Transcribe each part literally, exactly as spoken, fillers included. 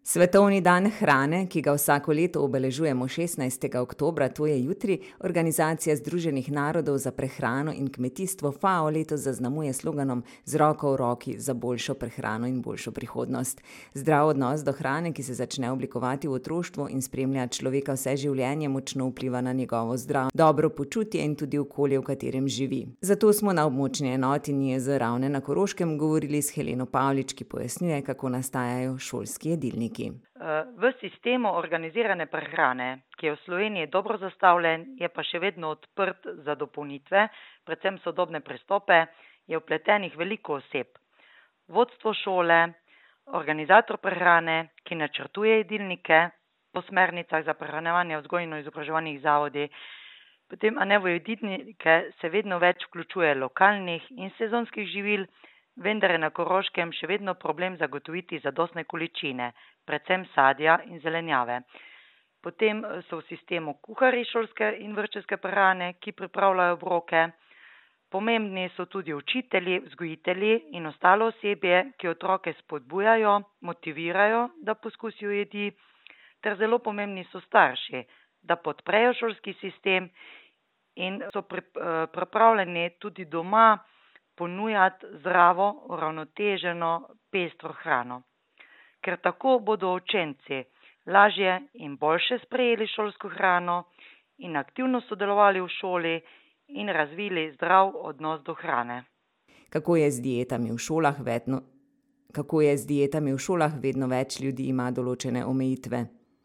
Svetovni dan hrane, ki ga vsako leto obeležujemo šestnajstega oktobra, to je jutri, Organizacija Združenih narodov za prehrano in kmetijstvo F A O letos zaznamuje sloganom Z roko v roki za boljšo prehrano in boljšo prihodnost. Zdrav odnos do hrane, ki se začne oblikovati v otroštvu in spremlja človeka vse življenje, močno vpliva na njegovo zdravje, dobro počutje in tudi okolje, v katerem živi. Zato smo na območni enoti N I E Z Ravne na Koroškem govorili s Heleno Pavlič, ki pojasnjuje, kako nastajajo šolski jedilniki. V sistemu organizirane prehrane, ki je v Sloveniji dobro zastavljen, je pa še vedno odprt za dopolnitve, predvsem sodobne pristope, je vpletenih veliko oseb. Vodstvo šole, organizator prehrane, ki načrtuje jedilnike po smernicah za prehranjevanje v vzgojno-izobraževalnih zavodih, potem a ne v jedilnike se vedno več vključuje lokalnih in sezonskih živil, vendar je na Koroškem še vedno problem zagotoviti zadostne količine, predvsem sadja in zelenjave. Potem so v sistemu kuharji šolske in vrtčevske prehrane, ki pripravljajo obroke. Pomembni so tudi učitelji, vzgojitelji in ostalo osebje, ki otroke spodbujajo, motivirajo, da poskusijo jedi, ter zelo pomembni so starši, da podprejo šolski sistem in so pripravljeni tudi doma ponujati zdravo, uravnoteženo, pestro hrano. Ker tako bodo učenci lažje in boljše sprejeli šolsko hrano in aktivno sodelovali v šoli in razvili zdrav odnos do hrane. Kako je z dietami v šolah vedno, kako je z dietami v šolah vedno več ljudi ima določene omejitve?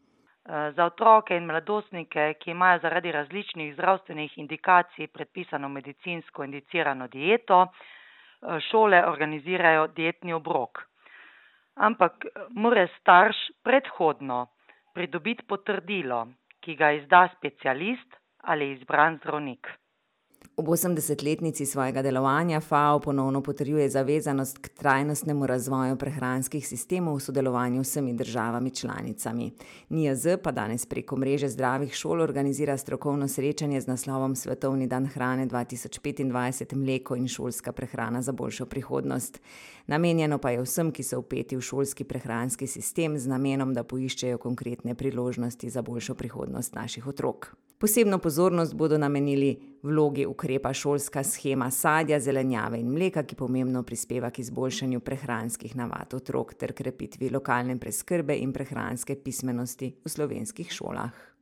Za otroke in mladostnike, ki imajo zaradi različnih zdravstvenih indikacij predpisano medicinsko indicirano dieto, šole organizirajo dietni obrok. Ampak mora starš predhodno pridobiti potrdilo, ki ga izda specialist ali izbran zdravnik. Ob osemdesetletnici svojega delovanja F A O ponovno potrjuje zavezanost k trajnostnemu razvoju prehranskih sistemov v sodelovanju z vsemi državami članicami. N I E Z pa danes preko mreže zdravih šol organizira strokovno srečanje z naslovom Svetovni dan hrane dva tisoč petindvajset mleko in šolska prehrana za boljšo prihodnost. Namenjeno pa je vsem, ki so vpeti v šolski prehranski sistem z namenom, da poiščejo konkretne priložnosti za boljšo prihodnost naših otrok. Posebno pozornost bodo namenili vlogi ukrepa šolska shema sadja, zelenjave in mleka, ki pomembno prispeva k izboljšanju prehranskih navad otrok ter krepitvi lokalne preskrbe in prehranske pismenosti v slovenskih šolah.